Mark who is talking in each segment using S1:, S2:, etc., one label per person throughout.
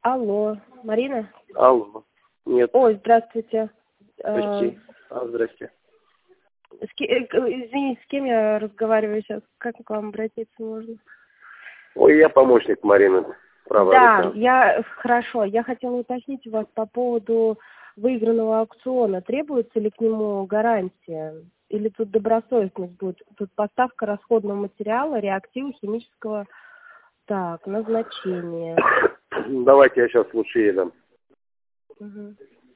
S1: Алло, Марина?
S2: Алло. Нет.
S1: Ой, здравствуйте.
S2: Почти. Здрасте.
S1: Извините, с кем я разговариваю сейчас? Как к вам обратиться можно?
S2: Ой, я помощник Марины.
S1: Да,
S2: Рука.
S1: хорошо. Я хотела уточнить у вас по поводу выигранного аукциона. Требуется ли к нему гарантия? Или тут добросовестность будет? Тут поставка расходного материала, реактива химического назначения.
S2: Давайте я сейчас лучше едем.
S1: Угу.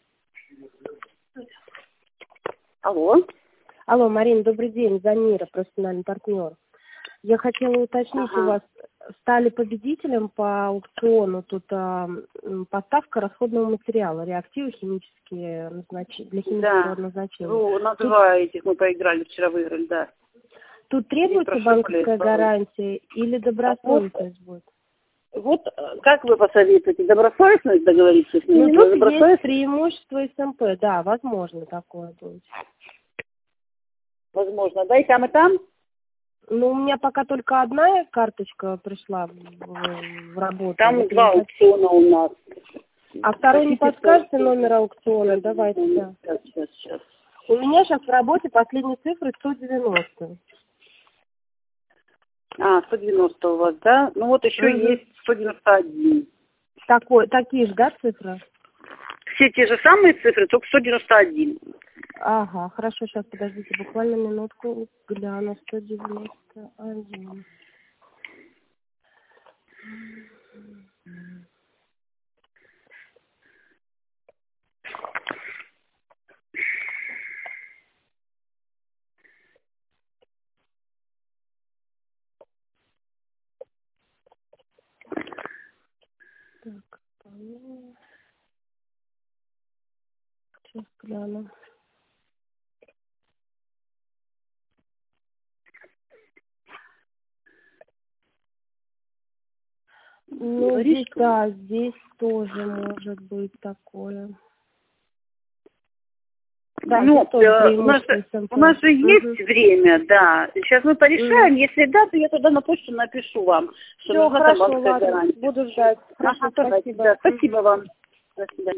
S3: Алло.
S1: Алло, Марина, добрый день. Замира, профессиональный партнер. Я хотела уточнить у вас, стали победителем по аукциону тут поставка расходного материала, реактивы химические для химического назначения.
S3: Ну, на два этих мы проиграли, вчера выиграли, да.
S1: Тут требуется банковская гарантия или добросовестность будет?
S3: Вот как вы посоветуете, добросовестность договориться с ними?
S1: Ну, тут есть преимущество СМП, да, возможно такое будет.
S3: Возможно, да, и там?
S1: Ну, у меня пока только одна карточка пришла в работу.
S3: Там два аукциона у нас.
S1: А второй не подскажете номер аукциона? Давайте, да.
S3: Сейчас.
S1: У меня сейчас в работе последние цифры 190.
S3: 190 у вас, да? Ну вот еще есть 191.
S1: Такие же, да, цифры?
S3: Все те же самые цифры, только 191.
S1: Ага, хорошо, сейчас подождите, буквально минутку, гляну, 191. Так, сейчас гляну. Ну, здесь тоже может быть такое. Да,
S3: ну, у нас же есть время, да. Сейчас мы порешаем. Если да, то я тогда на почту напишу вам, что нужна банковская гарантия.
S1: Буду ждать. Хорошо, спасибо.
S3: Да, спасибо вам. До свидания.